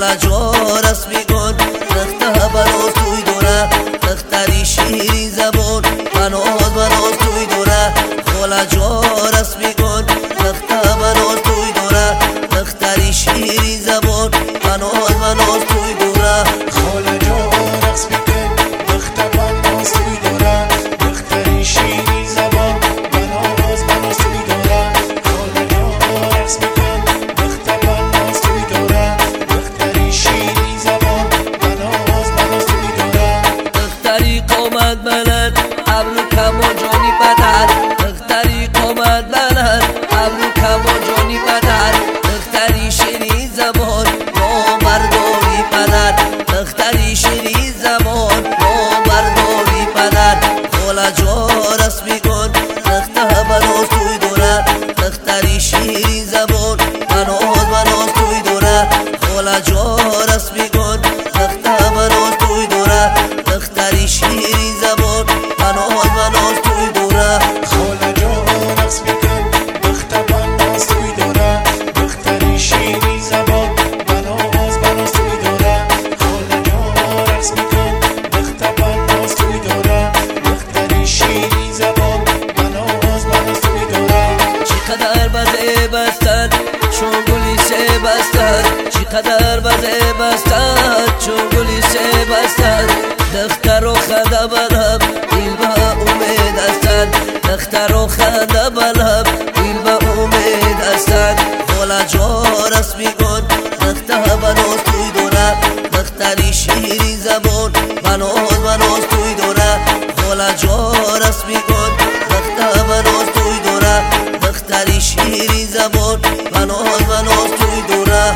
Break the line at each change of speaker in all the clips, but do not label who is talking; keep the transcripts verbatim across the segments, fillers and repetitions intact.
خلا جا رسمی کن نخته بناز توی دوره نختری شیرین زبان بناز بناز توی دوره خلا جا رسمی کن نخته بناز توی دوره نختری شیرین زبان بناز بناز توی دوره
خلا جا رسمی کن نخته بناز توی دوره نختری شیرین زبان بناز بناز توی دوره خلا جا رسمی کن نخته بناز توی دوره نختری شیرین زبان بناز بناز توی دوره
نختری قامت بلد ابرو کما جانی بدر نختری قامت بلد ابرو کما جانی بدر نختری شیرین زبان ما برداری پدر نختری شیرین زبان ما برداری پدر خلا جا رسمی کن نخته بناز توی دوره نختری شیرین زبان بناز بناز توی دوره خلا جا رسمی کن نخته بناز توی دوره نختری شیرین زبان بناز بناز توی دوره
خلا جا رسمی کن نخته بناز توی دوره نختری شیرین زبان بناز بناز توی دوره خلا جا رسمی کن نخته بناز توی دوره نختری شیرین زبان بناز بناز توی دوره
چقدر بزه بستد چون گلی سه بستد چقدر بزه بستد چون گلی سه بستد دختر و خنده بلب دل به امید استد دختر و خنده بلب دل به امید استد خلا جا رسمی کن نخته بناز توی دوره نختری شیرین زبان بناز بناز توی دوره خلا جا رسمی کن نخته بناز توی دوره نختری شیرین زبان بناز بناز توی دوره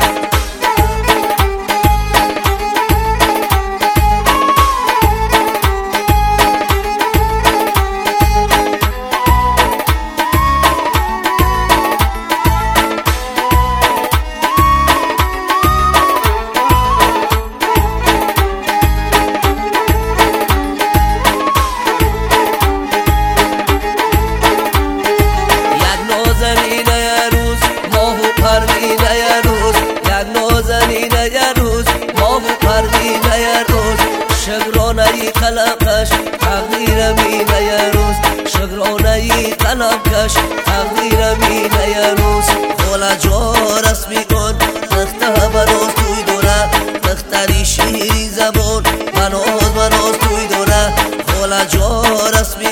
شگرانه قلم کش تقدیر مینه ی روز شگرانه قلم کش تقدیر مینه ی روز خلا جا رسمی کن نخته بناز توی دوره نختری شیرین زبان بناز بناز توی دوره خلا جا رسمی